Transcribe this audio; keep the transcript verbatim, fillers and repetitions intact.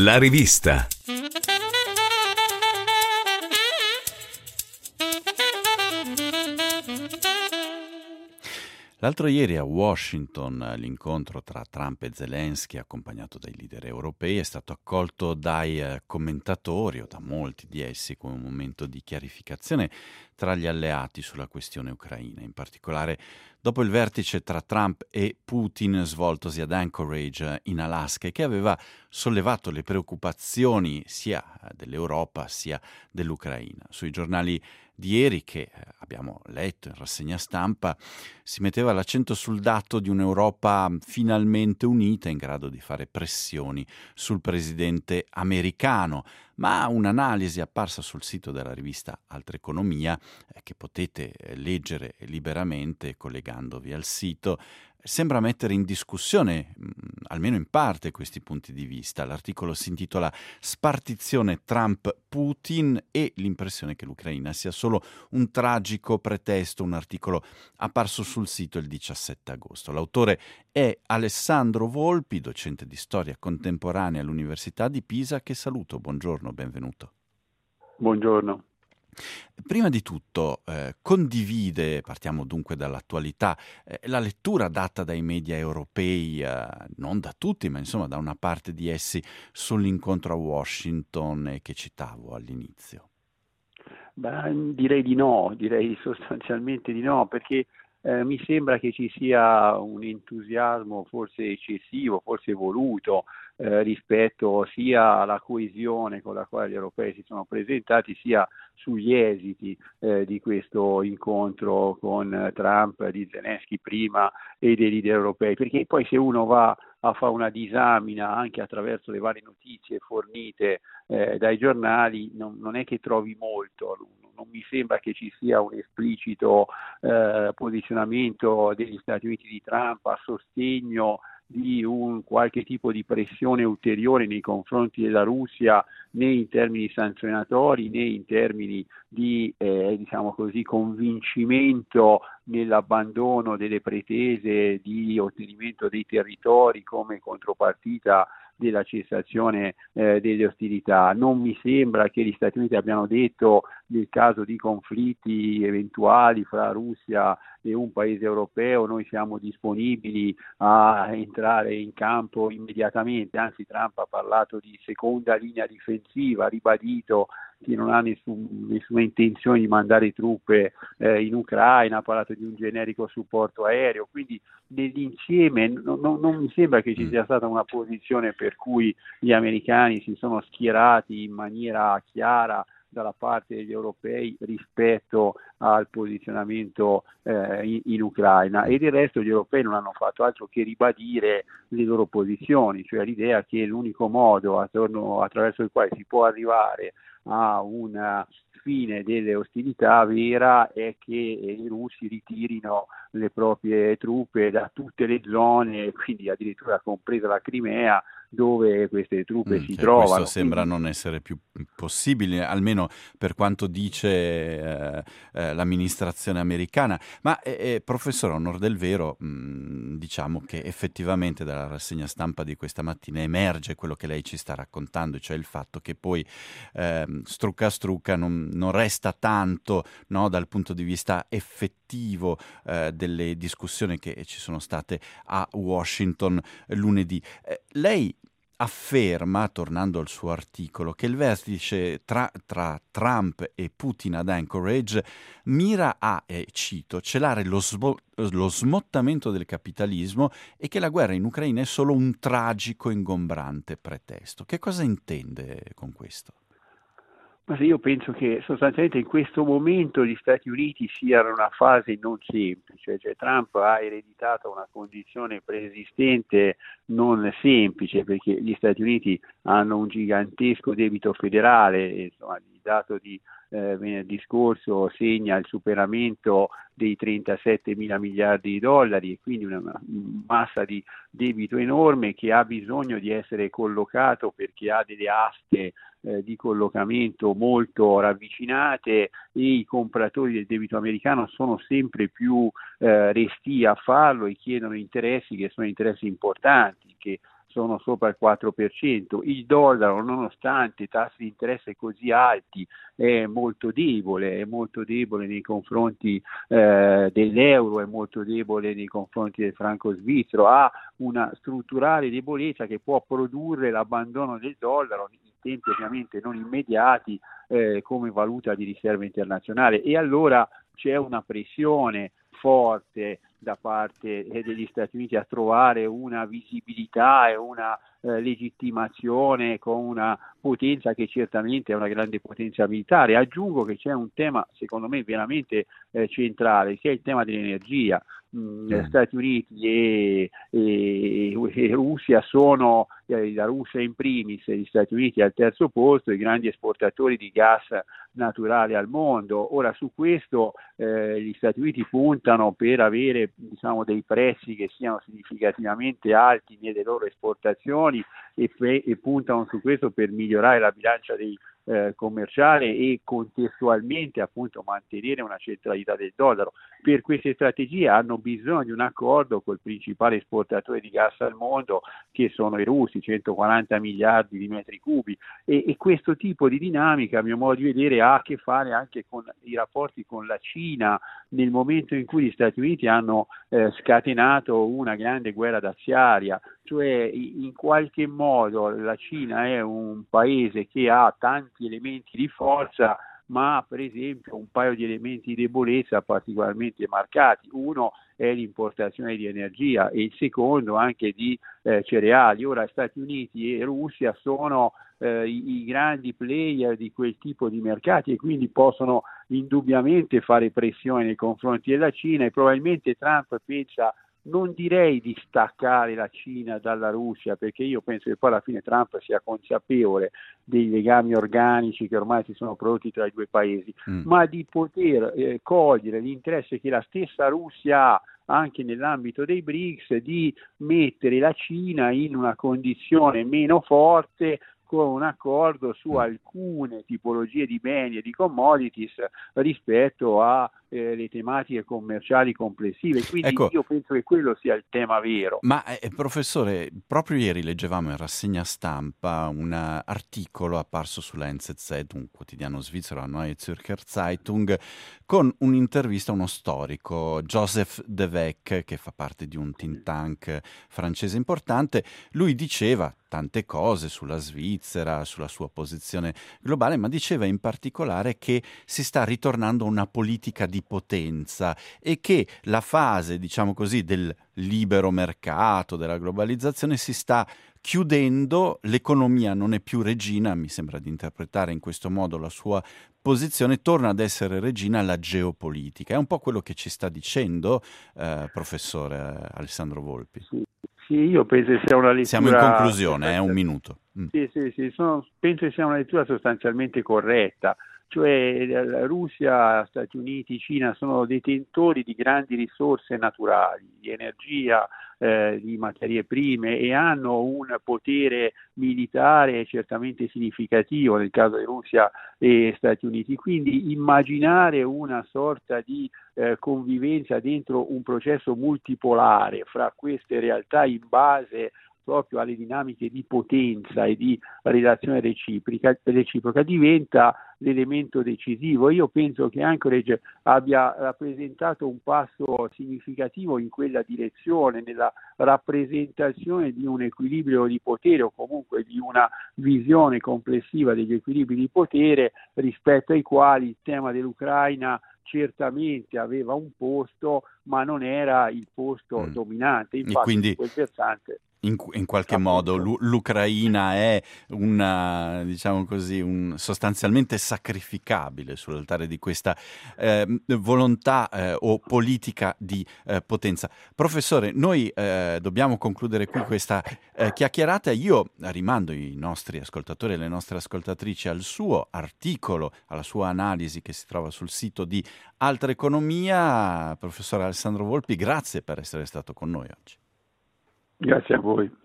La rivista. L'altro ieri a Washington l'incontro tra Trump e Zelensky, accompagnato dai leader europei, è stato accolto dai eh, commentatori o da molti di essi come un momento di chiarificazione tra gli alleati sulla questione ucraina, in particolare dopo il vertice tra Trump e Putin svoltosi ad Anchorage in Alaska e che aveva sollevato le preoccupazioni sia dell'Europa sia dell'Ucraina. Sui giornali di ieri, che eh, abbiamo letto in rassegna stampa, si metteva l'accento sul dato di un'Europa finalmente unita in grado di fare pressioni sul presidente americano, ma un'analisi apparsa sul sito della rivista Altra Economia, eh, che potete eh, leggere liberamente collegandovi al sito, sembra mettere in discussione, mh, almeno in parte, questi punti di vista. L'articolo si intitola "Spartizione Trump-Putin e l'impressione che l'Ucraina sia solo un tragico pretesto", un articolo apparso sul sito il diciassette agosto. L'autore è Alessandro Volpi, docente di storia contemporanea all'Università di Pisa, che saluto. Buongiorno, benvenuto. Buongiorno. Prima di tutto, eh, condivide, partiamo dunque dall'attualità, eh, la lettura data dai media europei, eh, non da tutti, ma insomma da una parte di essi, sull'incontro a Washington eh, che citavo all'inizio? Beh, direi di no, direi sostanzialmente di no, perché eh, mi sembra che ci sia un entusiasmo forse eccessivo, forse voluto, eh, rispetto sia alla coesione con la quale gli europei si sono presentati, sia sugli esiti eh, di questo incontro con Trump, di Zelensky prima e dei leader europei, perché poi se uno va a fare una disamina anche attraverso le varie notizie fornite eh, dai giornali, non, non è che trovi molto. Non mi sembra che ci sia un esplicito eh, posizionamento degli Stati Uniti di Trump a sostegno di un qualche tipo di pressione ulteriore nei confronti della Russia, né in termini sanzionatori né in termini di eh, diciamo così convincimento nell'abbandono delle pretese di ottenimento dei territori come contropartita della cessazione eh, delle ostilità. Non mi sembra che gli Stati Uniti abbiano detto, nel caso di conflitti eventuali fra Russia e un paese europeo, noi siamo disponibili a entrare in campo immediatamente. Anzi, Trump ha parlato di seconda linea difensiva, ha ribadito che non ha nessun, nessuna intenzione di mandare truppe eh, in Ucraina, ha parlato di un generico supporto aereo, quindi nell'insieme non, non, non mi sembra che ci sia stata una posizione per cui gli americani si sono schierati in maniera chiara dalla parte degli europei rispetto al posizionamento eh, in, in Ucraina, e del resto gli europei non hanno fatto altro che ribadire le loro posizioni, cioè l'idea che l'unico modo attorno, attraverso il quale si può arrivare a una fine delle ostilità vera è che i russi ritirino le proprie truppe da tutte le zone, quindi addirittura compresa la Crimea, dove queste truppe Mm, si cioè, trovano. questo sembra Quindi non essere più possibile, almeno per quanto dice eh, eh, l'amministrazione americana. Ma eh, eh, professore, a onor del vero, mh, diciamo che effettivamente dalla rassegna stampa di questa mattina emerge quello che lei ci sta raccontando, cioè il fatto che poi ehm, strucca a strucca non, non resta tanto, no, dal punto di vista effettivo eh, delle discussioni che ci sono state a Washington eh, lunedì. Eh, lei afferma, tornando al suo articolo, che il vertice tra, tra Trump e Putin ad Anchorage mira a, e cito, celare lo, svo- lo smottamento del capitalismo e che la guerra in Ucraina è solo un tragico, ingombrante pretesto. Che cosa intende con questo? Ma se io penso che sostanzialmente in questo momento gli Stati Uniti siano in una fase non semplice, cioè Trump ha ereditato una condizione preesistente non semplice, perché gli Stati Uniti hanno un gigantesco debito federale, e, insomma, il dato di eh, venerdì scorso segna il superamento dei trentasette mila miliardi di dollari, e quindi una, una massa di debito enorme che ha bisogno di essere collocato perché ha delle aste eh, di collocamento molto ravvicinate e i compratori del debito americano sono sempre più eh, restii a farlo e chiedono interessi che sono interessi importanti, che sono sopra il quattro per cento. Il dollaro, nonostante i tassi di interesse così alti, è molto debole, è molto debole nei confronti eh, dell'euro, è molto debole nei confronti del franco svizzero, ha una strutturale debolezza che può produrre l'abbandono del dollaro in tempi ovviamente non immediati eh, come valuta di riserva internazionale, e allora c'è una pressione forte da parte degli Stati Uniti a trovare una visibilità e una eh, legittimazione con una potenza che certamente è una grande potenza militare. Aggiungo che c'è un tema secondo me veramente eh, centrale, che è il tema dell'energia. Mm. Gli Stati Uniti e, e, e Russia sono, eh, la Russia in primis e gli Stati Uniti al terzo posto, i grandi esportatori di gas naturale al mondo. Ora su questo eh, gli Stati Uniti puntano per avere diciamo dei prezzi che siano significativamente alti nelle loro esportazioni e, fe- e puntano su questo per migliorare la bilancia dei Eh, commerciale e contestualmente appunto mantenere una centralità del dollaro. Per queste strategie hanno bisogno di un accordo col principale esportatore di gas al mondo, che sono i russi, centoquaranta miliardi di metri cubi, e, e questo tipo di dinamica a mio modo di vedere ha a che fare anche con i rapporti con la Cina, nel momento in cui gli Stati Uniti hanno eh, scatenato una grande guerra daziaria, cioè in qualche modo la Cina è un paese che ha tanti elementi di forza, ma per esempio un paio di elementi di debolezza particolarmente marcati. Uno è l'importazione di energia e il secondo anche di eh, cereali. Ora Stati Uniti e Russia sono eh, i, i grandi player di quel tipo di mercati e quindi possono indubbiamente fare pressione nei confronti della Cina, e probabilmente Trump pensa, non direi di staccare la Cina dalla Russia, perché io penso che poi alla fine Trump sia consapevole dei legami organici che ormai si sono prodotti tra i due paesi, mm. ma di poter eh, cogliere l'interesse che la stessa Russia ha anche nell'ambito dei B R I C S di mettere la Cina in una condizione meno forte, con un accordo su alcune tipologie di beni e di commodities rispetto a eh, le tematiche commerciali complessive. Quindi ecco, io penso che quello sia il tema vero. Ma eh, professore, proprio ieri leggevamo in rassegna stampa un articolo apparso sulla N Z Z, un quotidiano svizzero, la Neue Zürcher Zeitung, con un'intervista a uno storico, Joseph De Vec, che fa parte di un think tank francese importante. Lui diceva tante cose sulla Svizzera, sulla sua posizione globale, ma diceva in particolare che si sta ritornando a una politica di potenza e che la fase, diciamo così, del libero mercato, della globalizzazione si sta chiudendo, l'economia non è più regina, mi sembra di interpretare in questo modo la sua posizione, torna ad essere regina la geopolitica. È un po' quello che ci sta dicendo, eh, professore Alessandro Volpi. Sì. Sì, io penso che sia una lettura... Siamo in conclusione, eh, un minuto. Mm. Sì, sì, sì, sono, penso che sia una lettura sostanzialmente corretta. Cioè la Russia, Stati Uniti, Cina sono detentori di grandi risorse naturali, di energia, eh, di materie prime, e hanno un potere militare certamente significativo nel caso di Russia e Stati Uniti. Quindi immaginare una sorta di eh, convivenza dentro un processo multipolare fra queste realtà in base proprio alle dinamiche di potenza e di relazione reciproca, reciproca diventa l'elemento decisivo. Io penso che Anchorage abbia rappresentato un passo significativo in quella direzione, nella rappresentazione di un equilibrio di potere, o comunque di una visione complessiva degli equilibri di potere, rispetto ai quali il tema dell'Ucraina certamente aveva un posto, ma non era il posto mm. dominante. Infatti, quindi... su quel versante In, in qualche modo l'U- l'Ucraina è una, diciamo così, un, sostanzialmente sacrificabile sull'altare di questa eh, volontà eh, o politica di eh, potenza. Professore, noi eh, dobbiamo concludere qui questa eh, chiacchierata. Io rimando i nostri ascoltatori e le nostre ascoltatrici al suo articolo, alla sua analisi che si trova sul sito di Altra Economia. Professore Alessandro Volpi, grazie per essere stato con noi oggi. Grazie a voi.